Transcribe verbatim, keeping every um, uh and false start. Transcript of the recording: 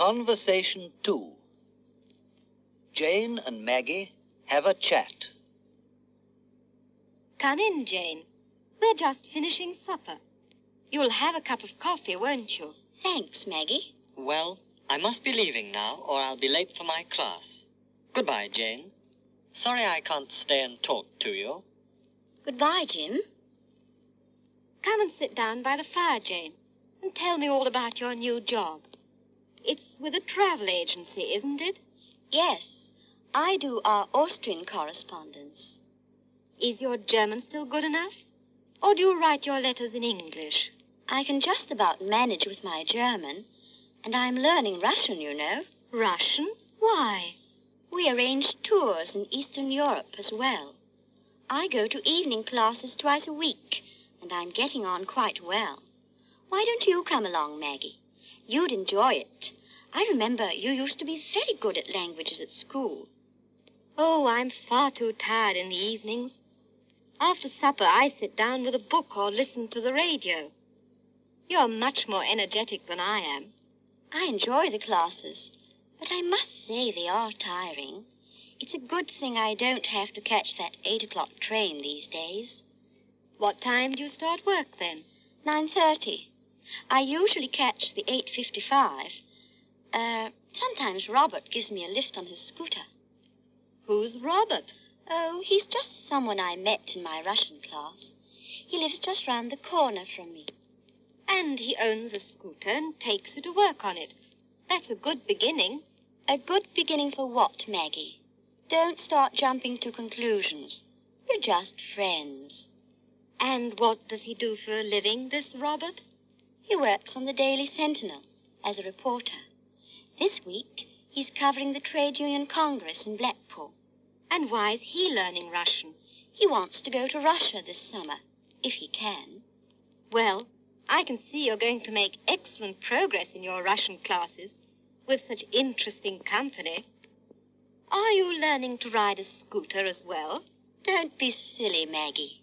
Conversation two. Jane and Maggie have a chat. Come in, Jane. We're just finishing supper. You'll have a cup of coffee, won't you? Thanks, Maggie. Well, I must be leaving now, or I'll be late for my class. Goodbye, Jane. Sorry I can't stay and talk to you. Goodbye, Jim. Come and sit down by the fire, Jane, and tell me all about your new job. It's with a travel agency, isn't it? Yes, I do our Austrian correspondence. Is your German still good enough? Or do you write your letters in English? I can just about manage with my German, and I'm learning Russian, you know. Russian? Why? We arrange tours in Eastern Europe as well. I go to evening classes twice a week, and I'm getting on quite well. Why don't you come along, Maggie? You'd enjoy it. I remember you used to be very good at languages at school. Oh, I'm far too tired in the evenings. After supper, I sit down with a book or listen to the radio. You're much more energetic than I am. I enjoy the classes, but I must say they are tiring. It's a good thing I don't have to catch that eight o'clock train these days. What time do you start work, then? Nine thirty. I usually catch the eight fifty-five. Uh, sometimes Robert gives me a lift on his scooter. Who's Robert? Oh, he's just someone I met in my Russian class. He lives just round the corner from me. And he owns a scooter and takes you to work on it. That's a good beginning. A good beginning for what, Maggie? Don't start jumping to conclusions. We're just friends. And what does he do for a living, this Robert? He works on the Daily Sentinel as a reporter. This week, he's covering the Trade Union Congress in Blackpool. And why is he learning Russian? He wants to go to Russia this summer, if he can. Well, I can see you're going to make excellent progress in your Russian classes with such interesting company. Are you learning to ride a scooter as well? Don't be silly, Maggie.